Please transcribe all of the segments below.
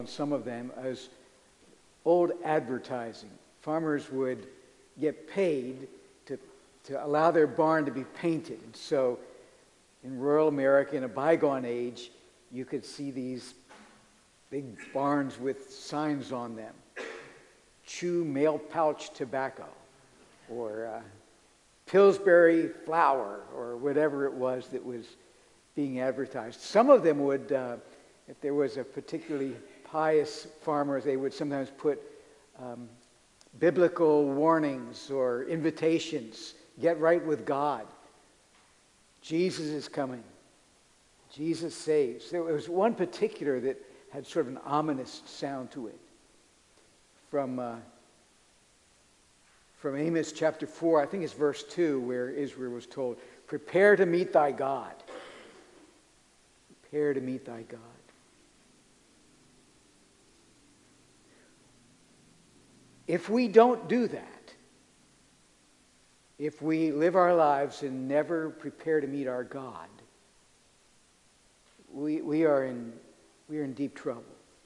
some of them as old advertising. Farmers would get paid to allow their barn to be painted. And so in rural America, in a bygone age, you could see these big barns with signs on them. Chew mail pouch tobacco, or Pillsbury flour, or whatever it was that was being advertised. Some of them would, if there was a particularly pious farmer, they would sometimes put biblical warnings or invitations. Get right with God. Jesus is coming. Jesus saves. There was one particular that had sort of an ominous sound to it. From Amos chapter 4, I think it's verse 2, where Israel was told, prepare to meet thy God. Prepare to meet thy God. If we don't do that, if we live our lives and never prepare to meet our God, we are in deep trouble.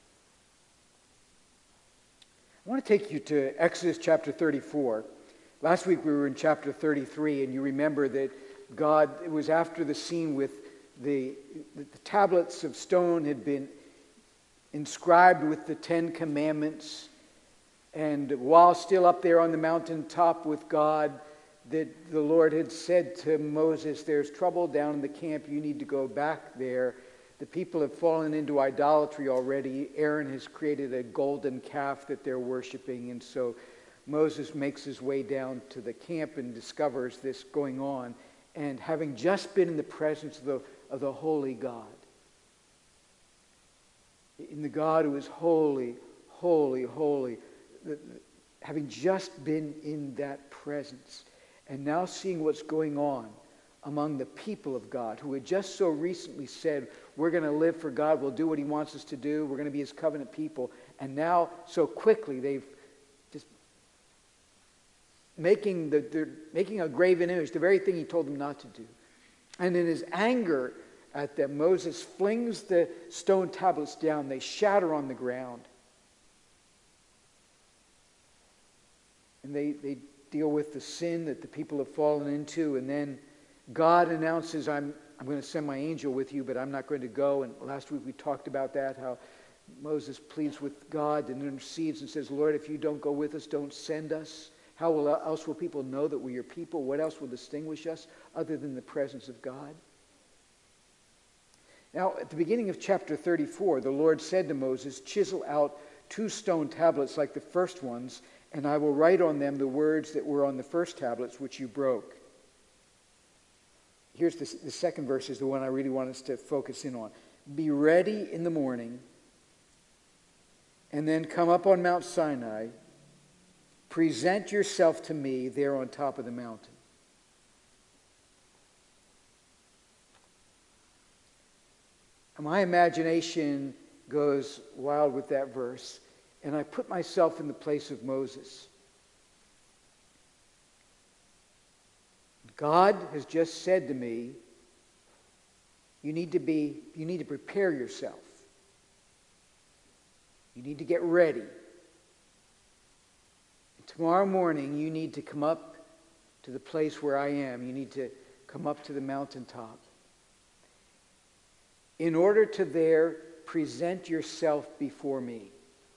I want to take you to Exodus chapter 34. Last week we were in chapter 33, and you remember that God, it was after the scene with the tablets of stone had been inscribed with the 10 Commandments, and while still up there on the mountaintop with God, that the Lord had said to Moses, there's trouble down in the camp, you need to go back there. The people have fallen into idolatry already. Aaron has created a golden calf that they're worshiping, and so Moses makes his way down to the camp and discovers this going on, and having just been in the presence of the holy God, in the God who is holy, holy, holy, having just been in that presence, and now seeing what's going on among the people of God who had just so recently said, we're going to live for God, we'll do what he wants us to do, we're going to be his covenant people, and now so quickly they've just they're making a graven image, the very thing he told them not to do. And in his anger at them, Moses flings the stone tablets down, they shatter on the ground. And they deal with the sin that the people have fallen into, and then God announces, I'm going to send my angel with you, but I'm not going to go. And last week we talked about that, how Moses pleads with God and intercedes and says, Lord, if you don't go with us, don't send us. How else will people know that we're your people? What else will distinguish us other than the presence of God? Now, at the beginning of chapter 34, the Lord said to Moses, chisel out 2 stone tablets like the first ones, and I will write on them the words that were on the first tablets which you broke. Here's the second verse is the one I really want us to focus in on. Be ready in the morning, and then come up on Mount Sinai. Present yourself to me there on top of the mountain. My imagination goes wild with that verse, and I put myself in the place of Moses. God has just said to me, you need to prepare yourself. You need to get ready. And tomorrow morning, you need to come up to the place where I am. You need to come up to the mountaintop. In order to there present yourself before me.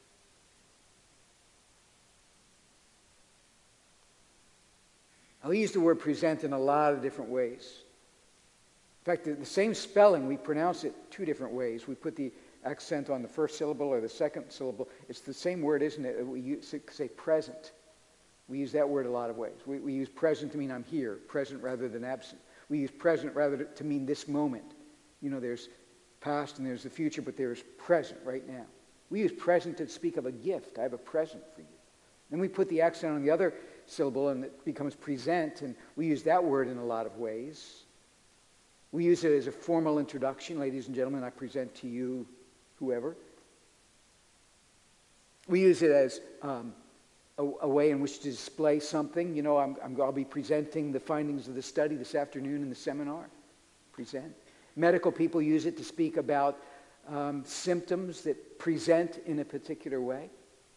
I'll use the word present in a lot of different ways. In fact, the same spelling, we pronounce it 2 different ways. We put the accent on the first syllable or the second syllable. It's the same word, isn't it? We say present. We use that word a lot of ways. We use present to mean I'm here, present rather than absent. We use present rather to mean this moment. You know, there's past and there's the future, but there's present right now. We use present to speak of a gift. I have a present for you. Then we put the accent on the other syllable and it becomes present, and we use that word in a lot of ways. We use it as a formal introduction. Ladies and gentlemen, I present to you whoever. We use it as a way in which to display something. You know, I'll be presenting the findings of the study this afternoon in the seminar. Present. Medical people use it to speak about symptoms that present in a particular way.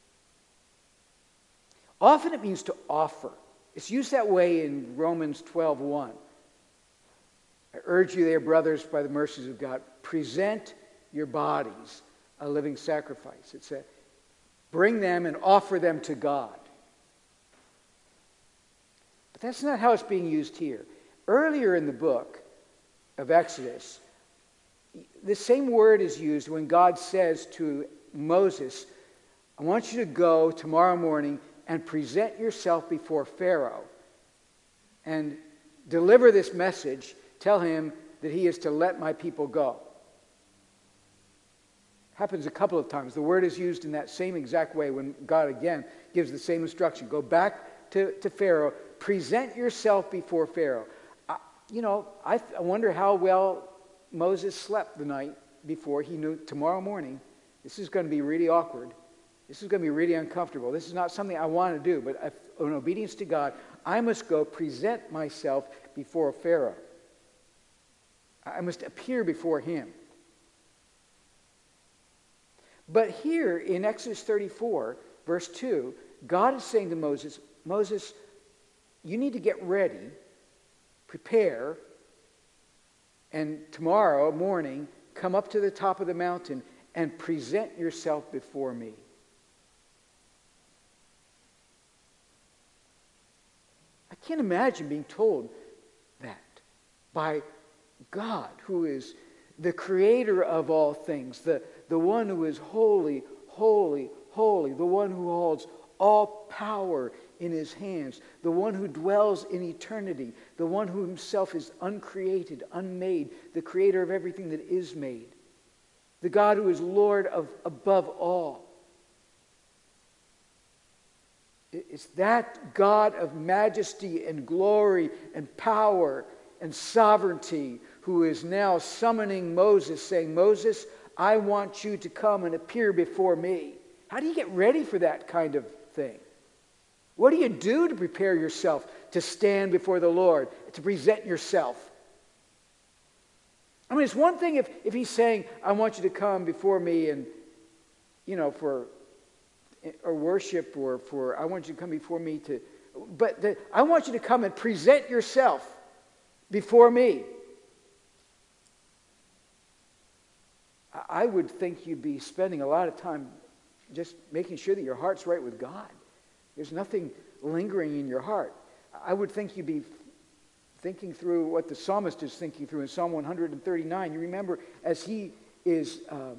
Often it means to offer. It's used that way in Romans 12:1. I urge you, there, brothers, by the mercies of God, present your bodies a living sacrifice. It said, bring them and offer them to God. But that's not how it's being used here. Earlier in the book of Exodus, the same word is used when God says to Moses, I want you to go tomorrow morning and present yourself before Pharaoh and deliver this message. Tell him that he is to let my people go. Happens a couple of times. The word is used in that same exact way when God again gives the same instruction. Go back to Pharaoh. Present yourself before Pharaoh. I wonder how well Moses slept the night before. He knew tomorrow morning this is going to be really awkward. This is going to be really uncomfortable. This is not something I want to do, but in obedience to God, I must go present myself before Pharaoh. I must appear before him. But here in Exodus 34, verse 2, God is saying to Moses, Moses, you need to get ready, prepare, and tomorrow morning come up to the top of the mountain and present yourself before me. I can't imagine being told that by God, who is the creator of all things, the one who is holy, holy, holy, the one who holds all power in his hands, the one who dwells in eternity, the one who himself is uncreated, unmade, the creator of everything that is made, the God who is Lord above all. It's that God of majesty and glory and power and sovereignty who is now summoning Moses, saying, Moses, I want you to come and appear before me. How do you get ready for that kind of thing? What do you do to prepare yourself to stand before the Lord, to present yourself? I mean, it's one thing if he's saying, I want you to come before me and, for or worship or for, I want you to come before me to, but I want you to come and present yourself before me. I would think you'd be spending a lot of time just making sure that your heart's right with God. There's nothing lingering in your heart. I would think you'd be thinking through what the psalmist is thinking through in Psalm 139. You remember as he is,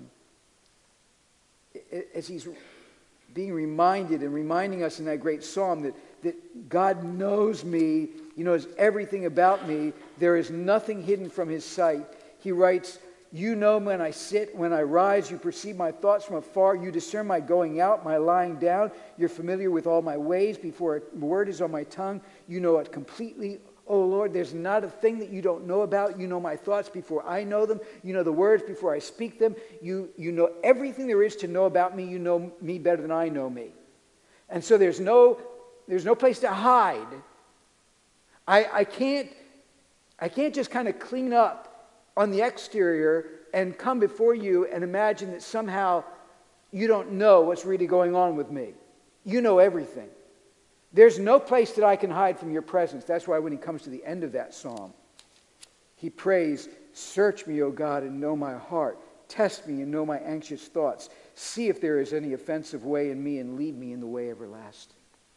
as he's being reminded and reminding us in that great psalm that God knows me, he knows everything about me. There is nothing hidden from his sight. He writes, you know when I sit, when I rise, you perceive my thoughts from afar. You discern my going out, my lying down. You're familiar with all my ways. Before a word is on my tongue, you know it completely. Oh Lord, there's not a thing that you don't know about. You know my thoughts before I know them. You know the words before I speak them. You know everything there is to know about me. You know me better than I know me. And so there's no place to hide. I can't just kind of clean up on the exterior and come before you and imagine that somehow you don't know what's really going on with me. You know everything. There's no place that I can hide from your presence. That's why when he comes to the end of that psalm, he prays, search me, O God, and know my heart. Test me and know my anxious thoughts. See if there is any offensive way in me and lead me in the way everlasting.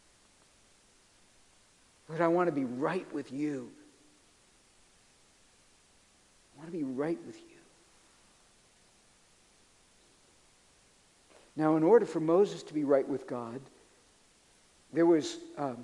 Lord, I want to be right with you. I want to be right with you. Now, in order for Moses to be right with God, there was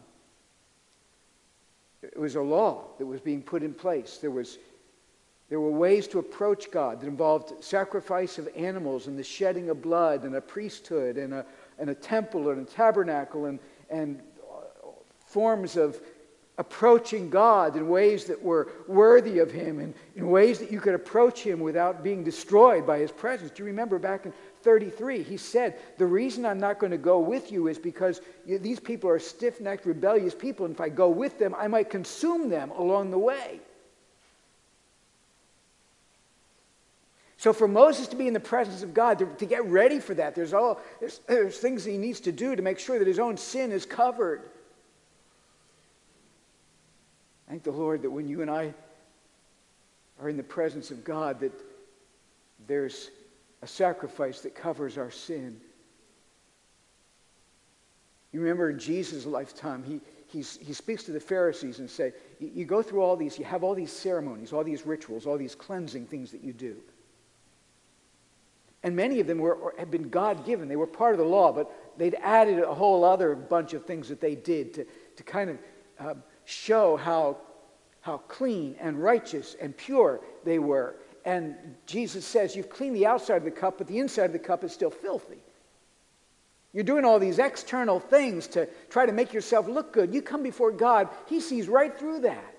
it was a law that was being put in place. There were ways to approach God that involved sacrifice of animals and the shedding of blood and a priesthood and a temple and a tabernacle and forms of approaching God in ways that were worthy of him and in ways that you could approach him without being destroyed by his presence. Do you remember back in 33, he said, the reason I'm not going to go with you is because these people are stiff-necked, rebellious people, and if I go with them, I might consume them along the way. So for Moses to be in the presence of God, to get ready for that, there's things he needs to do to make sure that his own sin is covered. Thank the Lord that when you and I are in the presence of God, that there's a sacrifice that covers our sin. You remember in Jesus' lifetime, he speaks to the Pharisees and say, you go through all these, you have all these ceremonies, all these rituals, all these cleansing things that you do. And many of them had been God-given. They were part of the law, but they'd added a whole other bunch of things that they did to kind of show how clean and righteous and pure they were. And Jesus says, you've cleaned the outside of the cup, but the inside of the cup is still filthy. You're doing all these external things to try to make yourself look good. You come before God, he sees right through that.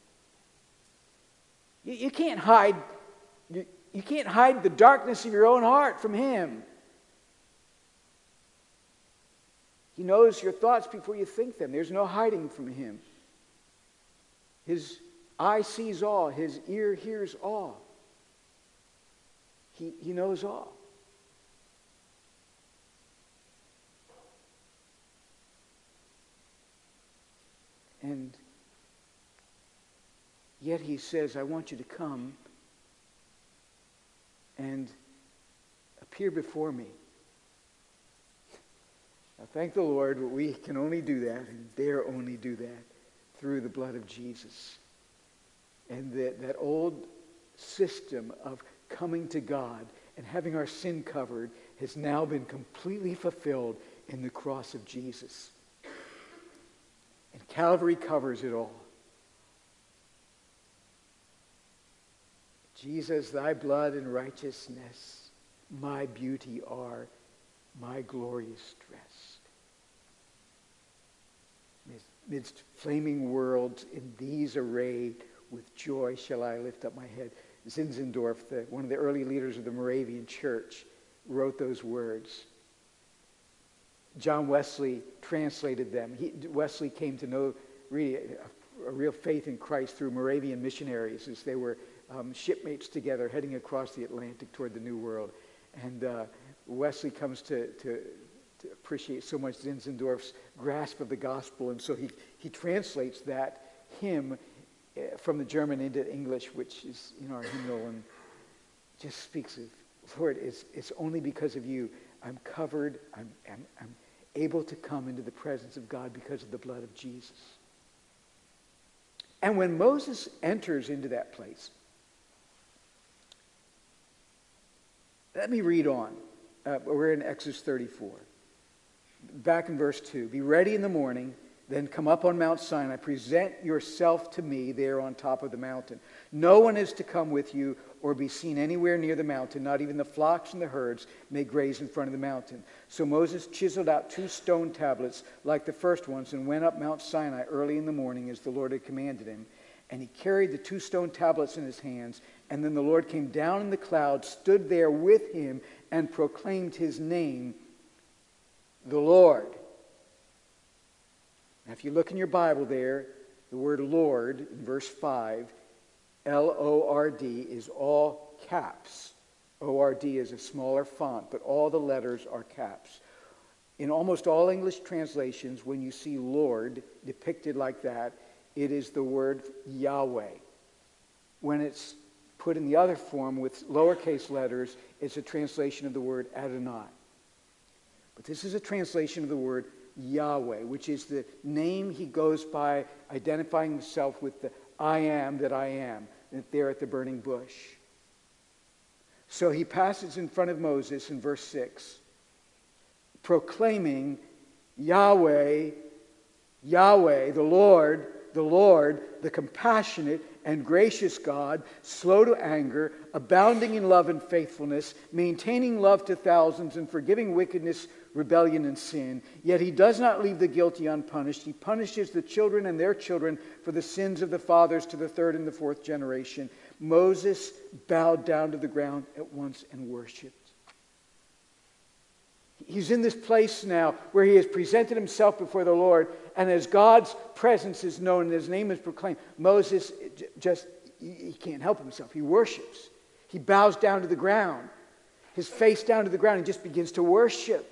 You can't hide the darkness of your own heart from him. He knows your thoughts before you think them. There's no hiding from him. His eye sees all. His ear hears all. He knows all. And yet he says, I want you to come and appear before me. Now, thank the Lord, but we can only do that and dare only do that through the blood of Jesus. And that old system of coming to God and having our sin covered has now been completely fulfilled in the cross of Jesus. And Calvary covers it all. Jesus, thy blood and righteousness, my beauty are, my glorious dress. Midst flaming worlds, in these arrayed, with joy shall I lift up my head. Zinzendorf, one of the early leaders of the Moravian Church, wrote those words. John Wesley translated them. Wesley came to know really a real faith in Christ through Moravian missionaries as they were shipmates together heading across the Atlantic toward the New World. And Wesley comes to appreciate so much Zinzendorf's grasp of the gospel, and so he translates that hymn from the German into English, which is in our hymnal, and just speaks of, Lord, it's only because of you I'm covered, I'm able to come into the presence of God because of the blood of Jesus. And when Moses enters into that place, let me read on. We're in Exodus 34. Back in verse 2. Be ready in the morning, then come up on Mount Sinai. Present yourself to me there on top of the mountain. No one is to come with you or be seen anywhere near the mountain. Not even the flocks and the herds may graze in front of the mountain. So Moses chiseled out 2 stone tablets like the first ones and went up Mount Sinai early in the morning as the Lord had commanded him. And he carried the 2 stone tablets in his hands. And then the Lord came down in the cloud, stood there with him, and proclaimed his name, the Lord. Now, if you look in your Bible there, the word Lord in verse 5, L-O-R-D, is all caps. O-R-D is a smaller font, but all the letters are caps. In almost all English translations, when you see Lord depicted like that, it is the word Yahweh. When it's put in the other form with lowercase letters, it's a translation of the word Adonai. But this is a translation of the word Yahweh, which is the name he goes by identifying himself with the I am that I am, there at the burning bush. So he passes in front of Moses in verse 6, proclaiming Yahweh, Yahweh, the Lord, the compassionate and gracious God, slow to anger, abounding in love and faithfulness, maintaining love to thousands, and forgiving wickedness, rebellion, and sin. Yet he does not leave the guilty unpunished. He punishes the children and their children for the sins of the fathers to the 3rd and the 4th generation. Moses bowed down to the ground at once and worshipped. He's in this place now where he has presented himself before the Lord, and as God's presence is known and his name is proclaimed, Moses he can't help himself. He worships. He bows down to the ground, his face down to the ground, and just begins to worship.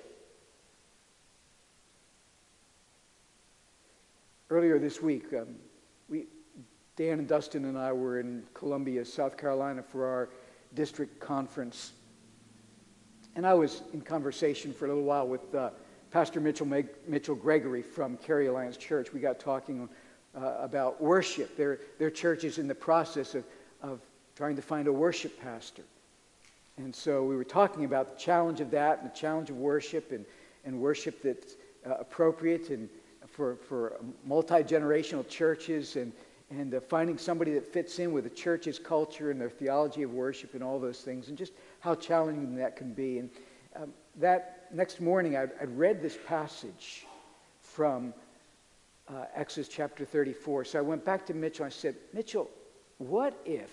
Earlier this week, Dan and Dustin and I were in Columbia, South Carolina for our district conference. And I was in conversation for a little while with Pastor Mitchell Gregory from Cary Alliance Church. We got talking about worship. Their church is in the process of trying to find a worship pastor. And so we were talking about the challenge of that and the challenge of worship and worship that's appropriate and for multi-generational churches and finding somebody that fits in with the church's culture and their theology of worship and all those things, and just how challenging that can be. And that next morning, I'd read this passage from Exodus chapter 34. So I went back to Mitchell and I said, Mitchell, what if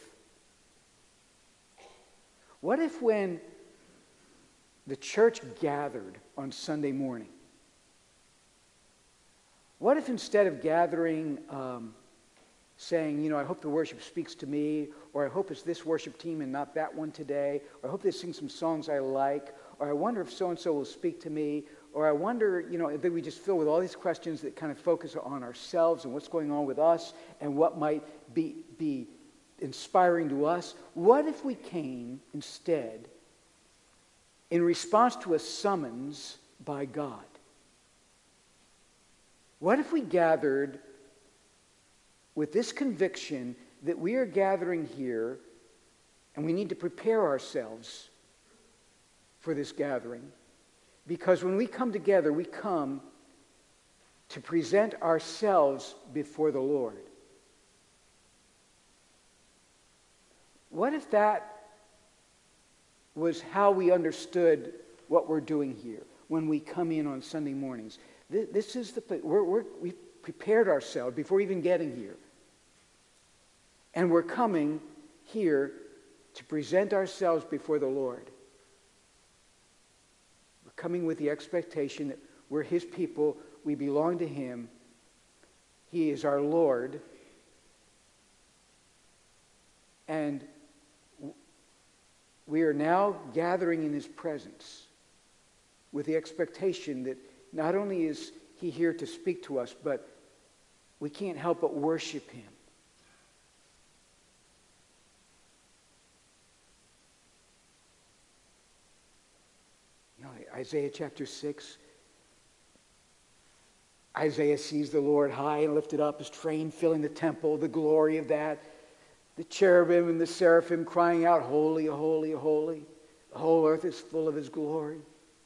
when the church gathered on Sunday morning, what if instead of gathering saying, I hope the worship speaks to me, or I hope it's this worship team and not that one today, or I hope they sing some songs I like, or I wonder if so-and-so will speak to me, or I wonder, that we just fill with all these questions that kind of focus on ourselves and what's going on with us and what might be inspiring to us. What if we came instead in response to a summons by God? What if we gathered with this conviction that we are gathering here and we need to prepare ourselves for this gathering? Because when we come together, we come to present ourselves before the Lord. What if that was how we understood what we're doing here when we come in on Sunday mornings? This is the place. We've prepared ourselves before even getting here. And we're coming here to present ourselves before the Lord. We're coming with the expectation that we're His people, we belong to Him, He is our Lord, and we are now gathering in His presence with the expectation that not only is He here to speak to us, but we can't help but worship Him. Isaiah chapter 6, Isaiah sees the Lord high and lifted up, His train filling the temple, the glory of that, the cherubim and the seraphim crying out, holy, holy, holy. The whole earth is full of His glory.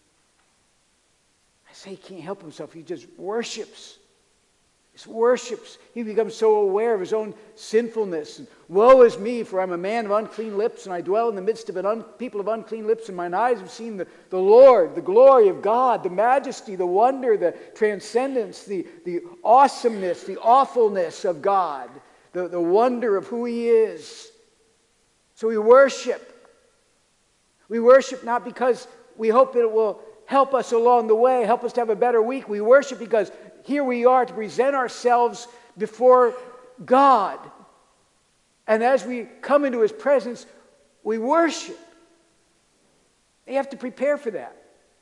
Isaiah can't help himself. He just worships. He worships. He becomes so aware of his own sinfulness. And woe is me, for I'm a man of unclean lips, and I dwell in the midst of a people of unclean lips, and mine eyes have seen the Lord, the glory of God, the majesty, the wonder, the transcendence, the awesomeness, the awfulness of God, the wonder of who He is. So we worship. We worship not because we hope that it will help us along the way, help us to have a better week. We worship because here we are to present ourselves before God. And as we come into His presence, we worship. You have to prepare for that.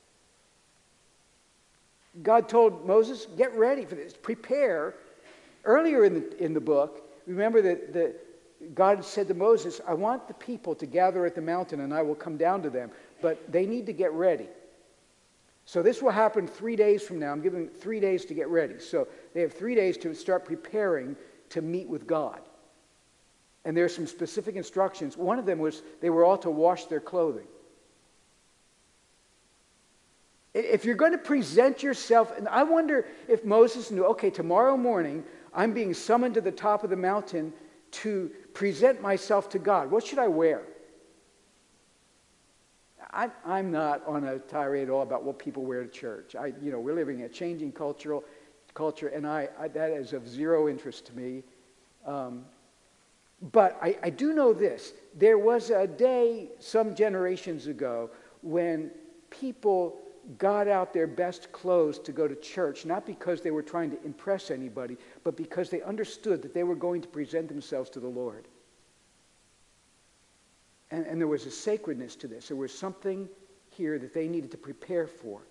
God told Moses, get ready for this. Prepare. Earlier in the book, remember that God said to Moses, I want the people to gather at the mountain and I will come down to them. But they need to get ready. So this will happen 3 days from now. I'm giving 3 days to get ready. So they have 3 days to start preparing to meet with God. And there are some specific instructions. One of them was they were all to wash their clothing. If you're going to present yourself, and I wonder if Moses knew, okay, tomorrow morning I'm being summoned to the top of the mountain to present myself to God. What should I wear? I'm not on a tirade at all about what people wear to church. We're living in a changing culture, and that is of zero interest to me. But I do know this. There was a day some generations ago when people got out their best clothes to go to church, not because they were trying to impress anybody, but because they understood that they were going to present themselves to the Lord. And there was a sacredness to this. There was something here that they needed to prepare for.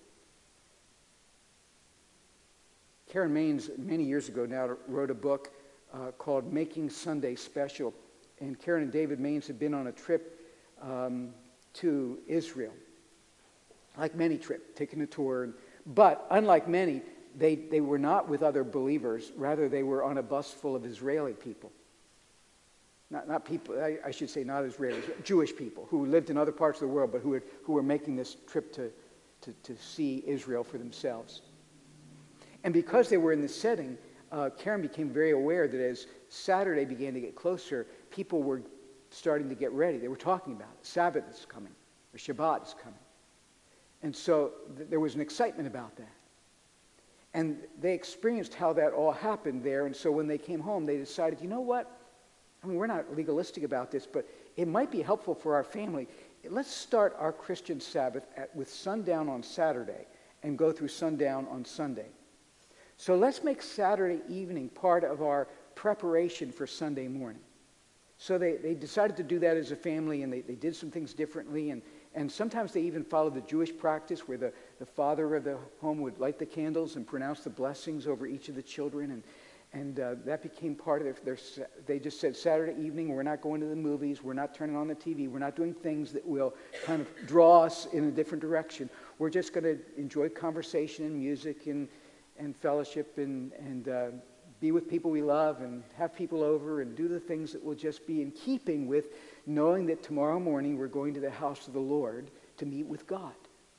Karen Maines, many years ago now, wrote a book called Making Sunday Special. And Karen and David Maines had been on a trip to Israel. Like many trips, taking a tour. But unlike many, they were not with other believers. Rather, they were on a bus full of Israeli people. Not people, I should say not Israelis, Jewish people who lived in other parts of the world, but who were making this trip to see Israel for themselves. And because they were in this setting, Karen became very aware that as Saturday began to get closer, people were starting to get ready. They were talking about it. Sabbath is coming, or Shabbat is coming. And so there was an excitement about that. And they experienced how that all happened there. And so when they came home, they decided, you know what? I mean, we're not legalistic about this, but it might be helpful for our family. Let's start our Christian Sabbath with sundown on Saturday and go through sundown on Sunday. So let's make Saturday evening part of our preparation for Sunday morning. So they decided to do that as a family, and they did some things differently. And sometimes they even followed the Jewish practice where the father of the home would light the candles and pronounce the blessings over each of the children. And that became part of they just said, Saturday evening, we're not going to the movies. We're not turning on the TV. We're not doing things that will kind of draw us in a different direction. We're just going to enjoy conversation and music and fellowship and be with people we love and have people over and do the things that will just be in keeping with knowing that tomorrow morning we're going to the house of the Lord to meet with God.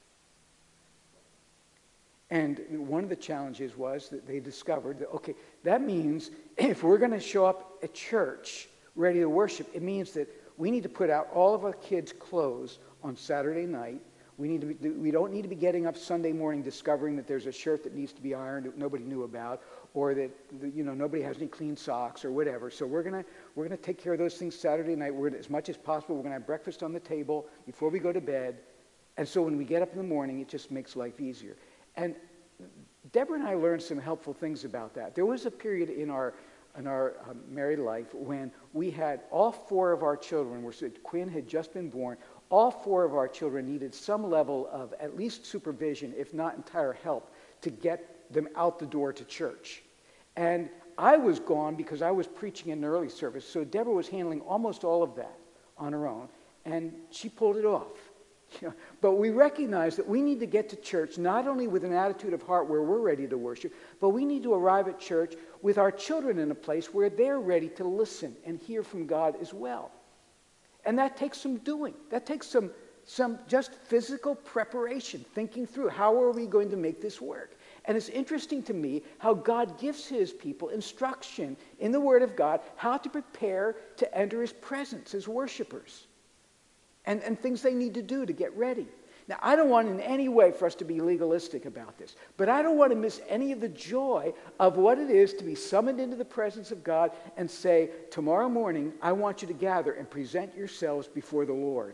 And one of the challenges was that they discovered that, okay, that means if we're going to show up at church ready to worship, it means that we need to put out all of our kids' clothes on Saturday night. We don't need to be getting up Sunday morning discovering that there's a shirt that needs to be ironed that nobody knew about, or that nobody has any clean socks or whatever. So we're gonna take care of those things Saturday night. As much as possible, we're gonna have breakfast on the table before we go to bed. And so when we get up in the morning, it just makes life easier. And Deborah and I learned some helpful things about that. There was a period in our married life when we had all four of our children. Quinn had just been born. All four of our children needed some level of at least supervision, if not entire help, to get them out the door to church. And I was gone because I was preaching in an early service, so Deborah was handling almost all of that on her own, and she pulled it off. But we recognize that we need to get to church not only with an attitude of heart where we're ready to worship, but we need to arrive at church with our children in a place where they're ready to listen and hear from God as well. And that takes some doing. That takes some just physical preparation, thinking through how are we going to make this work. And it's interesting to me how God gives his people instruction in the Word of God how to prepare to enter his presence as worshipers. And things they need to do to get ready. Now, I don't want in any way for us to be legalistic about this, but I don't want to miss any of the joy of what it is to be summoned into the presence of God and say, tomorrow morning, I want you to gather and present yourselves before the Lord.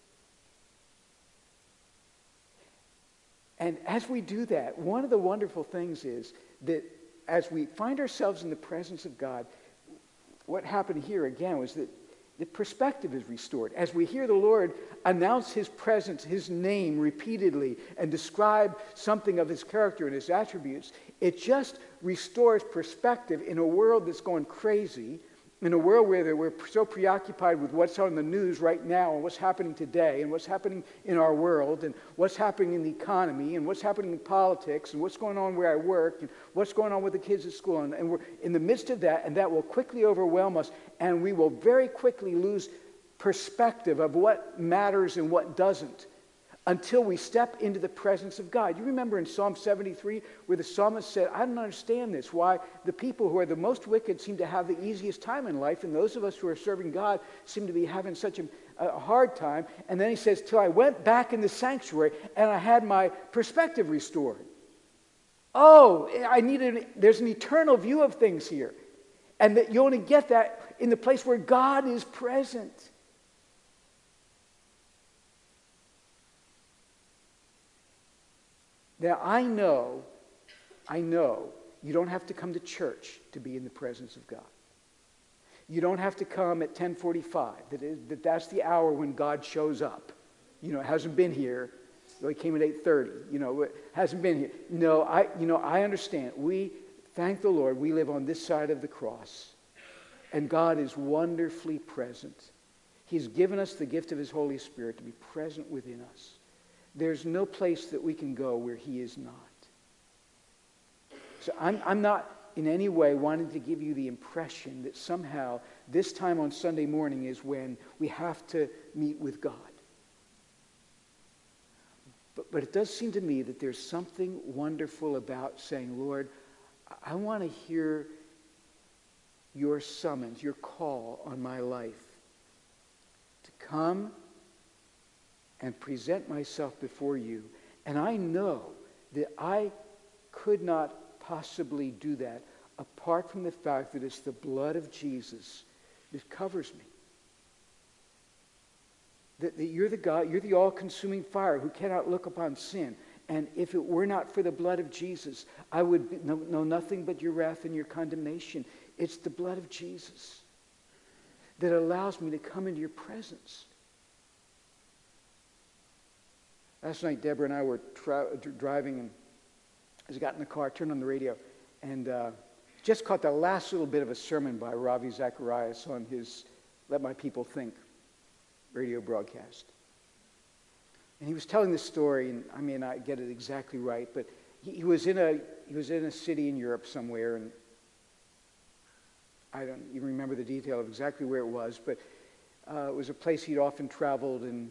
And as we do that, one of the wonderful things is that as we find ourselves in the presence of God, what happened here again was that the perspective is restored. As we hear the Lord announce his presence, his name repeatedly, and describe something of his character and his attributes, it just restores perspective in a world that's going crazy, in a world where we're so preoccupied with what's on the news right now and what's happening today and what's happening in our world and what's happening in the economy and what's happening in politics and what's going on where I work and what's going on with the kids at school. And we're in the midst of that, and that will quickly overwhelm us, and we will very quickly lose perspective of what matters and what doesn't until we step into the presence of God. You remember in Psalm 73 where the psalmist said, I don't understand this, why the people who are the most wicked seem to have the easiest time in life, and those of us who are serving God seem to be having such a hard time. And then he says, till I went back in the sanctuary and I had my perspective restored. Oh, there's an eternal view of things here. And that you only get that in the place where God is present. Now, I know you don't have to come to church to be in the presence of God. You don't have to come at 10:45. That's the hour when God shows up. You know, it hasn't been here. He came at 8:30. You know, it hasn't been here. No, I understand. We thank the Lord. We live on this side of the cross, and God is wonderfully present. He's given us the gift of His Holy Spirit to be present within us. There's no place that we can go where He is not. So I'm not in any way wanting to give you the impression that somehow this time on Sunday morning is when we have to meet with God. But it does seem to me that there's something wonderful about saying, Lord, I want to hear your summons, your call on my life to come and present myself before you. And I know that I could not possibly do that apart from the fact that it's the blood of Jesus that covers me. That you're the God, you're the all-consuming fire who cannot look upon sin. And if it were not for the blood of Jesus, I would know nothing but your wrath and your condemnation. It's the blood of Jesus that allows me to come into your presence. Last night, Deborah and I were driving, and as I got in the car, turned on the radio, and just caught the last little bit of a sermon by Ravi Zacharias on his Let My People Think radio broadcast. And he was telling this story, and I may not get it exactly right, but he was in a city in Europe somewhere, and I don't even remember the detail of exactly where it was, but it was a place he'd often traveled, and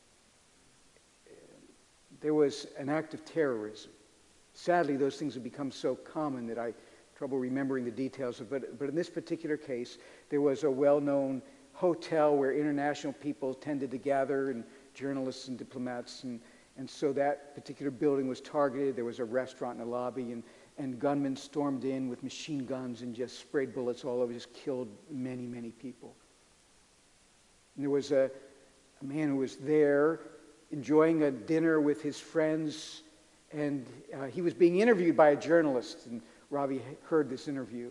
there was an act of terrorism. Sadly, those things have become so common that I have trouble remembering the details of it. But in this particular case, there was a well-known hotel where international people tended to gather, and journalists and diplomats, and so that particular building was targeted. There was a restaurant in the lobby, and gunmen stormed in with machine guns and just sprayed bullets all over, just killed many, many people. And there was a man who was there enjoying a dinner with his friends, and he was being interviewed by a journalist, and Ravi heard this interview.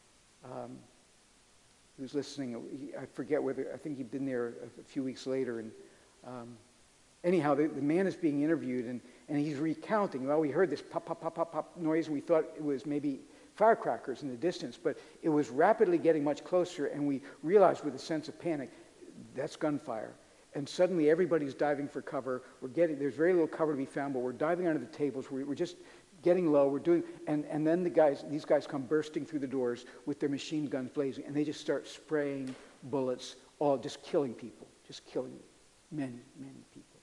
He was listening. I forget whether, I think he'd been there a few weeks later, and anyhow, the man is being interviewed, and he's recounting. Well, we heard this pop, pop, pop, pop, pop noise, and we thought it was maybe firecrackers in the distance, but it was rapidly getting much closer, and we realized with a sense of panic, that's gunfire. And suddenly everybody's diving for cover. There's very little cover to be found, but we're diving under the tables. We're just getting low. And then these guys come bursting through the doors with their machine guns blazing, and they just start spraying bullets, all just killing people, just killing many, many people.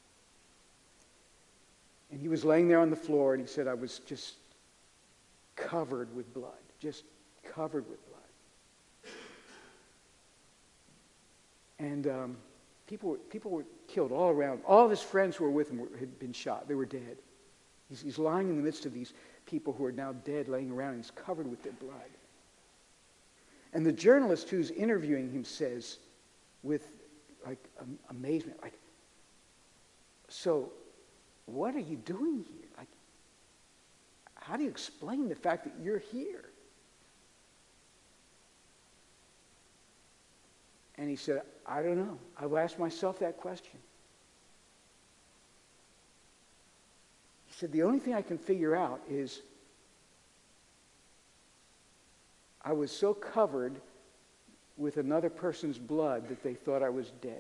And he was laying there on the floor, and he said, I was just covered with blood, just covered with blood. And people were killed all around. All of his friends who were with him had been shot. They were dead. He's lying in the midst of these people who are now dead, laying around, and he's covered with their blood. And the journalist who's interviewing him says, with amazement, so what are you doing here? How do you explain the fact that you're here? And he said, I don't know. I've asked myself that question. He said, the only thing I can figure out is I was so covered with another person's blood that they thought I was dead.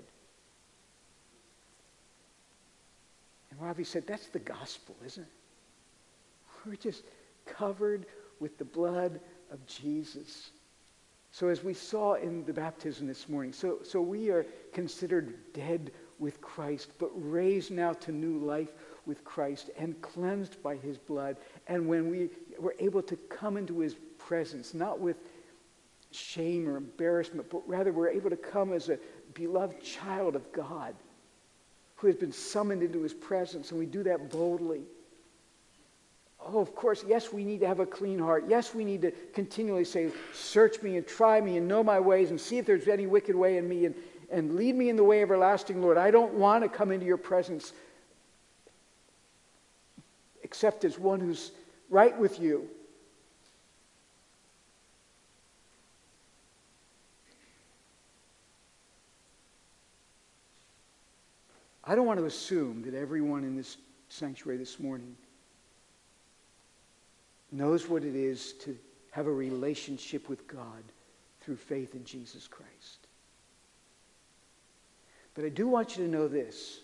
And Ravi said, that's the gospel, isn't it? We're just covered with the blood of Jesus. So as we saw in the baptism this morning, so we are considered dead with Christ, but raised now to new life with Christ and cleansed by his blood. And when we were able to come into his presence, not with shame or embarrassment, but rather we're able to come as a beloved child of God who has been summoned into his presence, and we do that boldly. Oh, of course, yes, we need to have a clean heart. Yes, we need to continually say, search me and try me and know my ways and see if there's any wicked way in me and lead me in the way everlasting, Lord. I don't want to come into your presence except as one who's right with you. I don't want to assume that everyone in this sanctuary this morning knows what it is to have a relationship with God through faith in Jesus Christ. But I do want you to know this.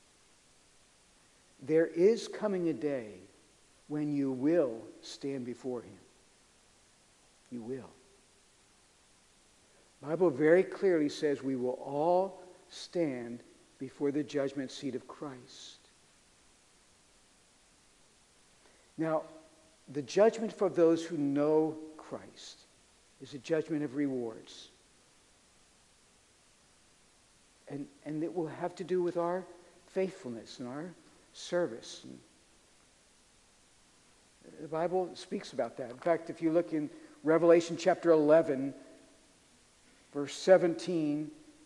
There is coming a day when you will stand before him. You will. The Bible very clearly says we will all stand before the judgment seat of Christ. Now, the judgment for those who know Christ is a judgment of rewards. And it will have to do with our faithfulness and our service. And the Bible speaks about that. In fact, if you look in Revelation chapter 11, verse 17,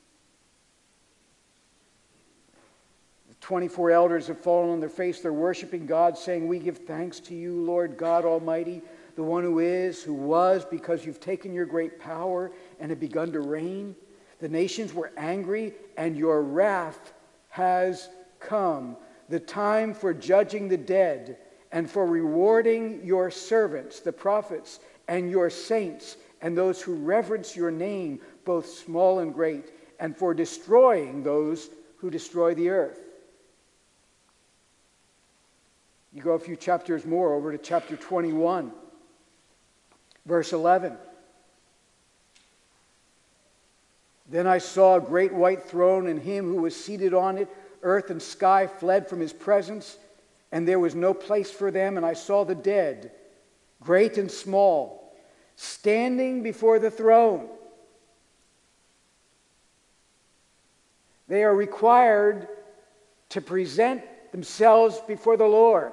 the 24 elders have fallen on their face. They're worshiping God, saying, "We give thanks to you, Lord God Almighty, the one who is, who was, because you've taken your great power and have begun to reign. The nations were angry, and your wrath has come. The time for judging the dead and for rewarding your servants, the prophets, and your saints, and those who reverence your name, both small and great, and for destroying those who destroy the earth." You go a few chapters more over to chapter 21, verse 11. "Then I saw a great white throne and him who was seated on it. Earth and sky fled from his presence, and there was no place for them. And I saw the dead, great and small, standing before the throne. They are required to present themselves before the Lord.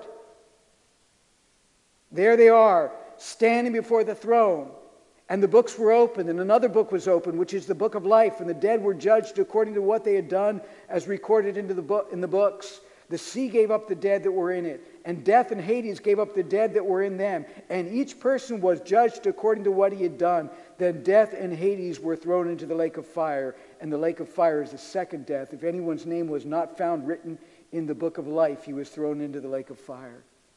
There they are, standing before the throne. And the books were opened, and another book was opened, which is the book of life. And the dead were judged according to what they had done, as recorded in the books. The sea gave up the dead that were in it, and death and Hades gave up the dead that were in them. And each person was judged according to what he had done. Then death and Hades were thrown into the lake of fire, and the lake of fire is the second death. If anyone's name was not found written in the book of life, he was thrown into the lake of fire."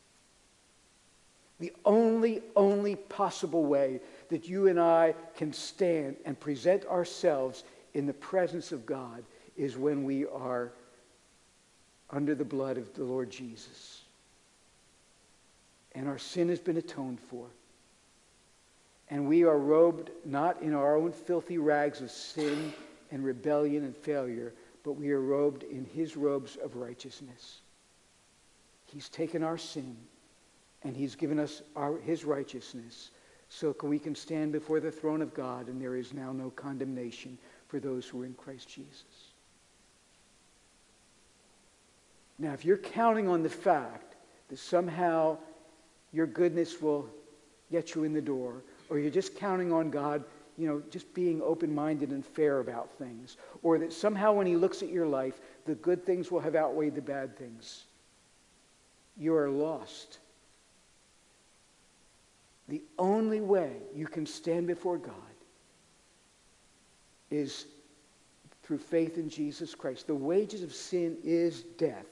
The only possible way that you and I can stand and present ourselves in the presence of God is when we are under the blood of the Lord Jesus. And our sin has been atoned for. And we are robed not in our own filthy rags of sin and rebellion and failure, but we are robed in his robes of righteousness. He's taken our sin and he's given us his righteousness, so we can stand before the throne of God, and there is now no condemnation for those who are in Christ Jesus. Now, if you're counting on the fact that somehow your goodness will get you in the door, or you're just counting on God, just being open-minded and fair about things, or that somehow when he looks at your life, the good things will have outweighed the bad things, you are lost. The only way you can stand before God is through faith in Jesus Christ. The wages of sin is death.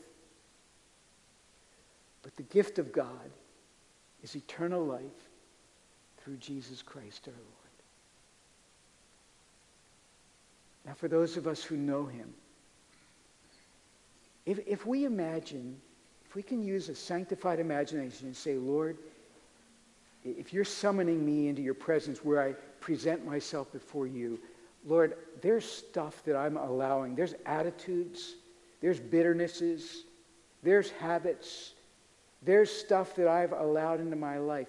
But the gift of God is eternal life through Jesus Christ our Lord. Now, for those of us who know him, if we can use a sanctified imagination and say, "Lord, if you're summoning me into your presence where I present myself before you, Lord, there's stuff that I'm allowing. There's attitudes, there's bitternesses, there's habits, there's stuff that I've allowed into my life.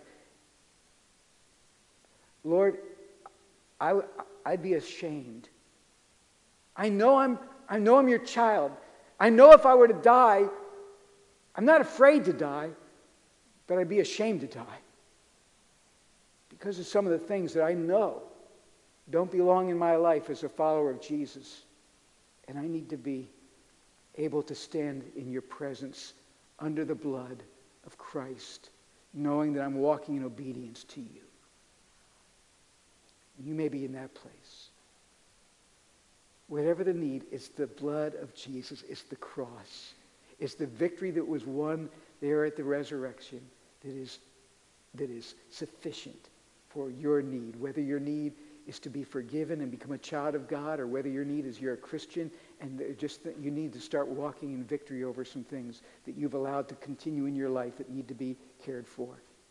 Lord, I'd be ashamed. I know I'm your child. I know if I were to die, I'm not afraid to die, but I'd be ashamed to die, because of some of the things that I know don't belong in my life as a follower of Jesus. And I need to be able to stand in your presence under the blood of Christ, knowing that I'm walking in obedience to you." You may be in that place. whatever the need, it's the blood of Jesus. It's the cross. It's the victory that was won there at the resurrection that is sufficient for your need. Whether your need is to be forgiven and become a child of God, or whether your need is you're a Christian and just that you need to start walking in victory over some things that you've allowed to continue in your life that need to be cared for.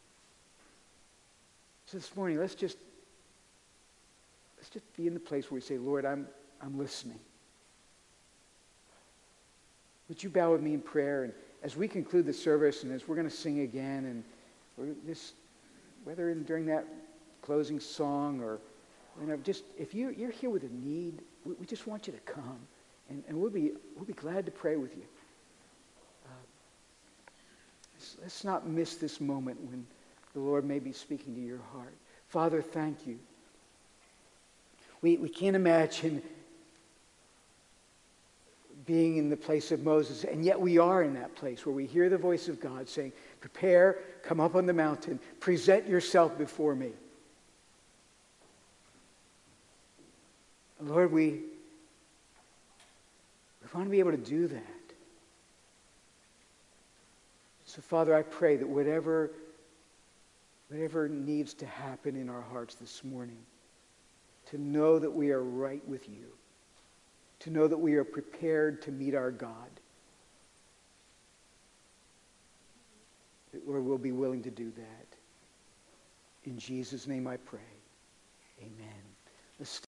So this morning, let's just be in the place where we say, Lord, I'm listening. Would you bow with me in prayer? And as we conclude the service and as we're going to sing again, and whether during that closing song or just if you're here with a need, we just want you to come, and we'll be glad to pray with you. Let's not miss this moment when the Lord may be speaking to your heart. Father, thank you. We can't imagine being in the place of Moses, and yet we are in that place where we hear the voice of God saying, prepare, come up on the mountain, present yourself before me. Lord, we want to be able to do that. So, Father, I pray that whatever needs to happen in our hearts this morning, to know that we are right with you, to know that we are prepared to meet our God, that Lord, we'll be willing to do that. In Jesus' name I pray. Amen. Let's